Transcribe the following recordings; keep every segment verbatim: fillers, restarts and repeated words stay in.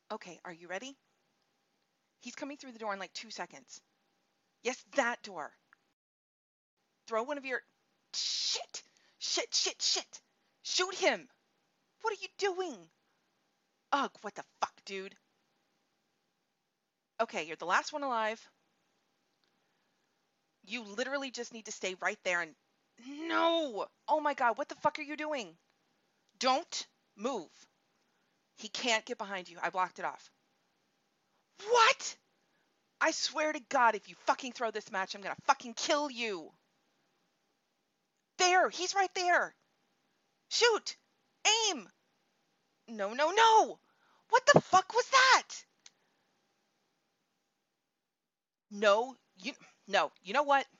Okay, are you ready? He's coming through the door in like two seconds. Yes, that door. Throw one of your... Shit! Shit, shit, shit! Shoot him! What are you doing? Ugh, what the fuck, dude? Okay, you're the last one alive. You literally just need to stay right there and... No! Oh my god, what the fuck are you doing? Don't move. He can't get behind you. I blocked it off. What? I swear to God, if you fucking throw this match, I'm gonna fucking kill you. There! He's right there! Shoot! Aim! No, no, no! What the fuck was that? No, you... No, you know what?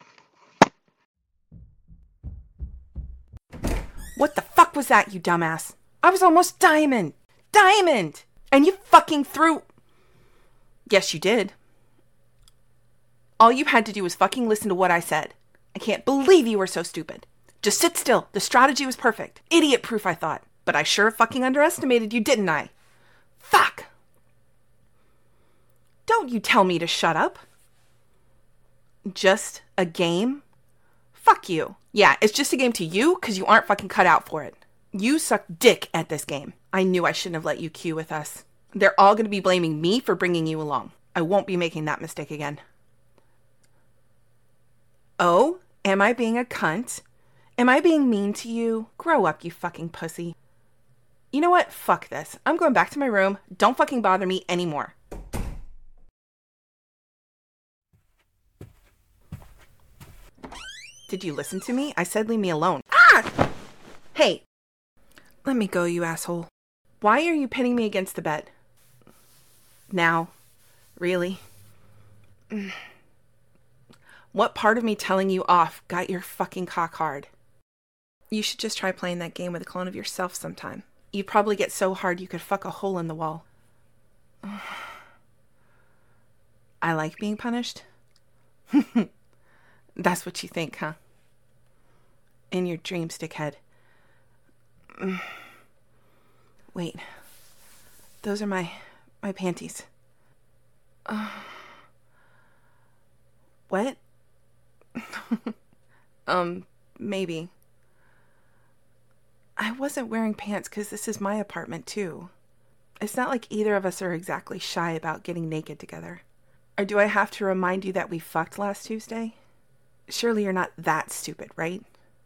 What the fuck was that, you dumbass? I was almost diamond! Diamond! And you fucking threw... Yes, you did. All you had to do was fucking listen to what I said. I can't believe you were so stupid. Just sit still. The strategy was perfect. Idiot proof, I thought. But I sure fucking underestimated you, didn't I? Fuck! Don't you tell me to shut up. Just a game? Fuck you. Yeah, it's just a game to you because you aren't fucking cut out for it. You suck dick at this game. I knew I shouldn't have let you queue with us. They're all going to be blaming me for bringing you along. I won't be making that mistake again. Oh, am I being a cunt? Am I being mean to you? Grow up, you fucking pussy. You know what? Fuck this. I'm going back to my room. Don't fucking bother me anymore. Did you listen to me? I said leave me alone. Ah! Hey. Let me go, you asshole. Why are you pinning me against the bed? Now? Really? What part of me telling you off got your fucking cock hard? You should just try playing that game with a clone of yourself sometime. You'd probably get so hard you could fuck a hole in the wall. I like being punished? That's what you think, huh? In your dream, stickhead. Wait. Those are my... my panties. Uh, what? um, maybe. I wasn't wearing pants because this is my apartment, too. It's not like either of us are exactly shy about getting naked together. Or do I have to remind you that we fucked last Tuesday? Surely you're not that stupid, right?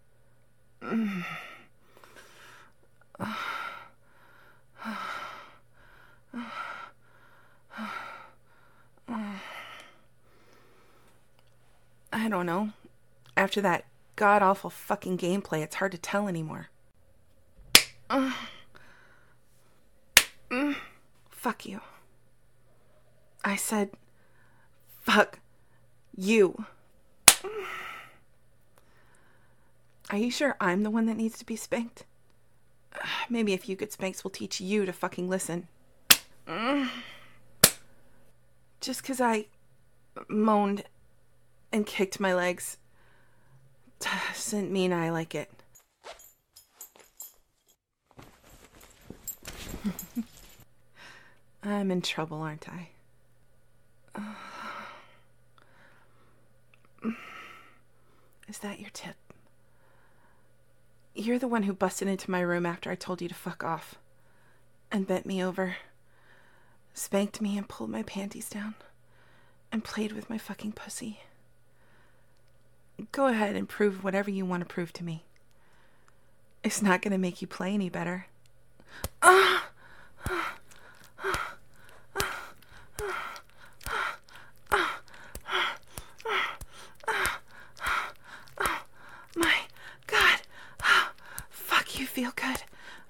I don't know. After that god-awful fucking gameplay, it's hard to tell anymore. Uh, mm, fuck you. I said, fuck you. Are you sure I'm the one that needs to be spanked? Uh, maybe if you get spanks, we'll teach you to fucking listen. Mm. Just because I moaned and kicked my legs doesn't mean I like it. I'm in trouble, aren't I? Is that your tip? You're the one who busted into my room after I told you to fuck off. And bent me over. Spanked me and pulled my panties down. And played with my fucking pussy. Go ahead and prove whatever you want to prove to me. It's not going to make you play any better. Ah! My God. Fuck, you feel good.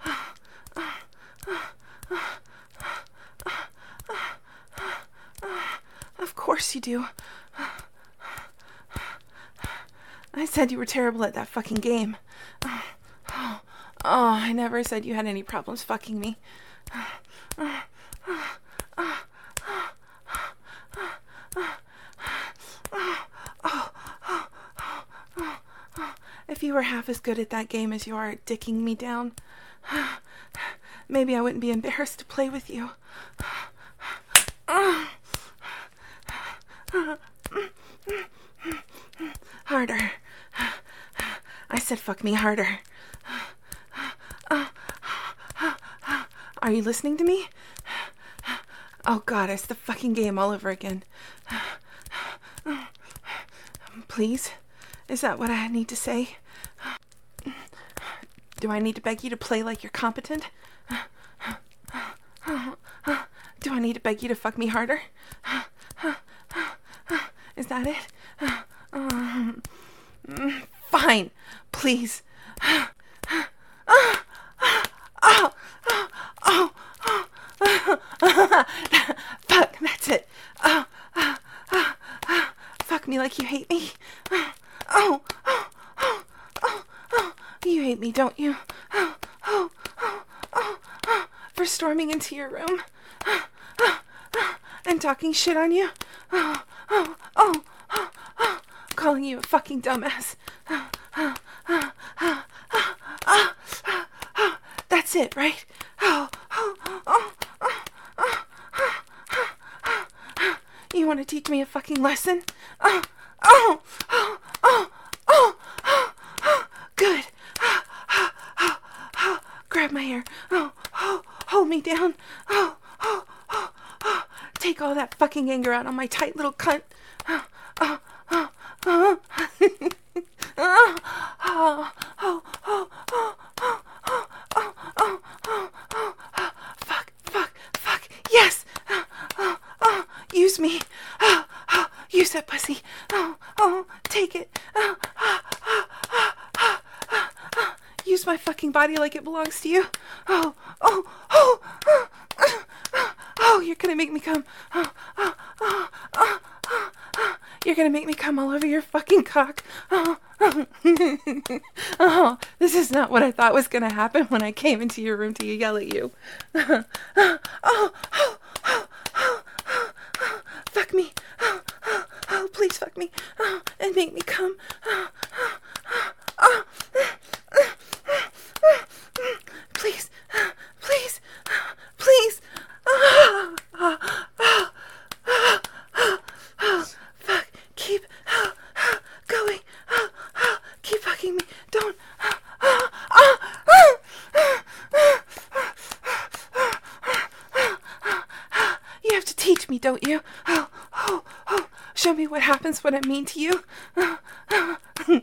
Of course you do. I said you were terrible at that fucking game. Oh, oh, I never said you had any problems fucking me. If you were half as good at that game as you are at dicking me down, maybe I wouldn't be embarrassed to play with you. Harder. I said fuck me harder. Are you listening to me? Oh God, it's the fucking game all over again. Please? Is that what I need to say? Do I need to beg you to play like you're competent? Do I need to beg you to fuck me harder? Is that it? Um, fine, please. Fuck, that's it. Oh, oh, oh, oh. Fuck me like you hate me. Oh, oh, oh, oh, oh, oh. You hate me, don't you? Oh, oh, oh, oh, oh. For storming into your room oh, oh, oh. And talking shit on you. Oh, oh, oh, oh, oh. Calling you a fucking dumbass. Oh, oh, oh, oh, oh, oh, oh, oh. That's it, right? Oh, oh, oh, oh, oh, oh, oh, oh. You want to teach me a fucking lesson? Oh, oh, oh, oh, oh, oh, oh. Good. Oh, oh, oh, oh. Grab my hair. Oh, oh, hold me down. Oh, oh, oh, oh. Take all that fucking anger out on my tight little cunt. Oh, oh, oh, oh. Oh, oh, oh, oh, oh, oh, oh, oh, oh, oh, oh, oh, fuck, fuck, fuck, yes, oh, oh, oh, use me, oh, oh, use that pussy, oh, oh, take it, oh, oh, oh, oh, oh, oh, oh, use my fucking body like it belongs to you, oh, oh, oh, oh, oh, oh, oh, you're gonna make me come, oh, oh, oh, oh, oh, oh, you're gonna make me come all over your fucking cock, oh, oh, oh, this is not what I thought was gonna happen when I came into your room to yell at you. Oh, oh, oh, oh, oh, oh, oh, fuck me. Oh, oh, oh, please fuck me. Oh, and make me come. Oh, oh, oh, oh, please, please, please. Oh, oh, oh, oh, oh, oh, fuck, keep oh, oh, going. Oh, oh, keep fucking me. Don't. Oh, oh, oh, oh, oh, oh, oh, oh, oh. You have to teach me, don't you? Oh, oh, oh. Show me what happens when I'm mean to you. Oh, oh.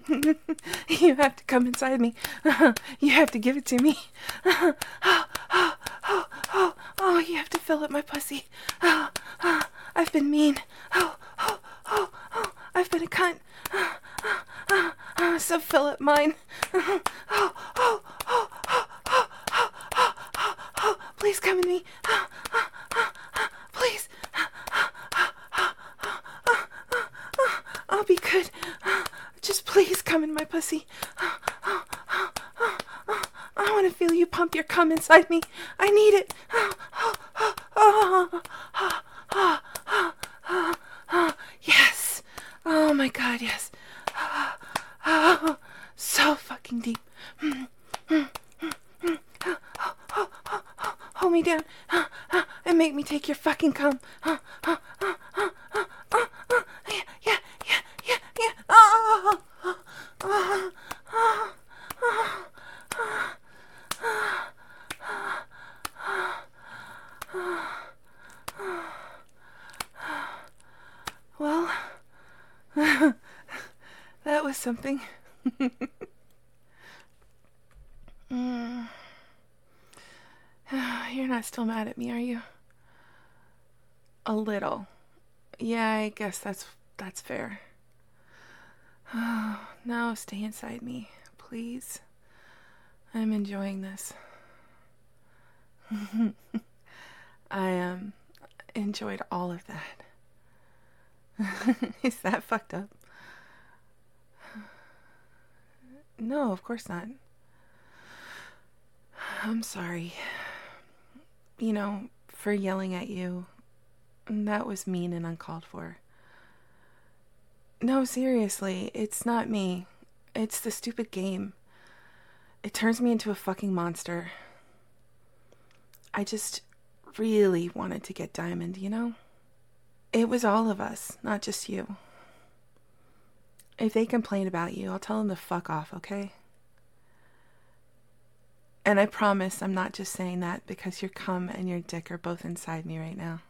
You have to come inside me. You have to give it to me. Oh, oh, oh, oh, oh, oh, you have to fill up my pussy. Oh, oh, I've been mean. Oh, oh, oh, oh, I've been a cunt. Oh, oh, oh, oh, so fill up mine. Oh, oh, oh, oh, oh, oh, oh, oh, oh, oh, please come in me. Oh, oh, oh, oh, please. Oh, oh, oh, oh, oh, oh, oh, I'll be good. Oh, just please come in my pussy. Oh, oh, oh, oh, oh, I want to feel you pump your cum inside me. I need it. Oh, oh, oh, oh, oh, oh, oh, oh, oh, oh, yes. Oh my God, yes. Oh, oh, so fucking deep. Mm, mm, mm, mm. Oh, oh, oh, oh, oh, hold me down oh, oh, and make me take your fucking cum. Oh, oh, oh, oh, oh, oh, oh, yeah, yeah, yeah, yeah, yeah. Oh, oh, oh, oh, oh, oh, well, that was something. mm. You're not still mad at me, are you? A little. Yeah, I guess that's that's fair. Oh, now stay inside me, please. I'm enjoying this. I um enjoyed all of that. Is that fucked up? No, of course not. I'm sorry. You know, for yelling at you. That was mean and uncalled for. No, seriously, it's not me. It's the stupid game. It turns me into a fucking monster. I just really wanted to get Diamond, you know? It was all of us, not just you. If they complain about you, I'll tell them to fuck off, okay? And I promise I'm not just saying that because your cum and your dick are both inside me right now.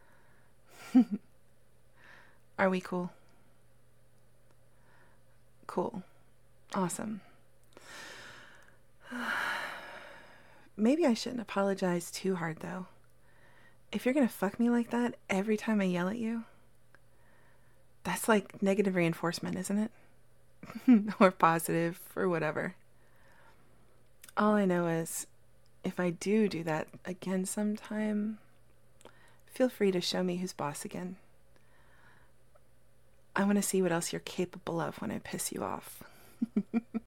Are we cool? Cool. Awesome. Maybe I shouldn't apologize too hard, though. If you're gonna fuck me like that every time I yell at you, that's like negative reinforcement, isn't it? Or positive, or whatever. All I know is, if I do do that again sometime, feel free to show me who's boss again. I want to see what else you're capable of when I piss you off.